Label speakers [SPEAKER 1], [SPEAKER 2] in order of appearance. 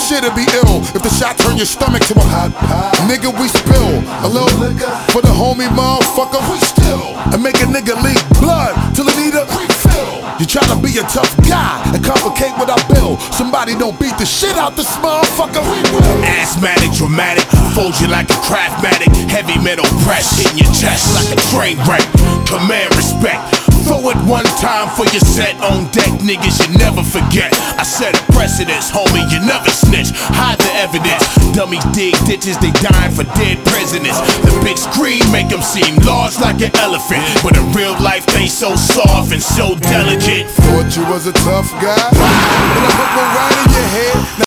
[SPEAKER 1] shit'll be ill if the shot turn your stomach to a hot pot. Nigga, we spill a little liquor for the homie motherfucker. We still and make a nigga leak blood till it need a refill. You tryna be a tough guy and complicate what I build. Somebody don't beat the shit out this motherfucker. We will.
[SPEAKER 2] Asthmatic, dramatic, fold you like a craftmatic. Heavy metal press hitting your chest like a train wreck. Command respect. Throw it one time for your set on deck, niggas you never forget. I set a precedence, homie, you never snitch. Hide the evidence. Dummies dig ditches, they dying for dead presidents. The big screen make them seem large like an elephant, but in real life they so soft and so delicate.
[SPEAKER 1] Thought you was a tough guy, but I put one right in your head.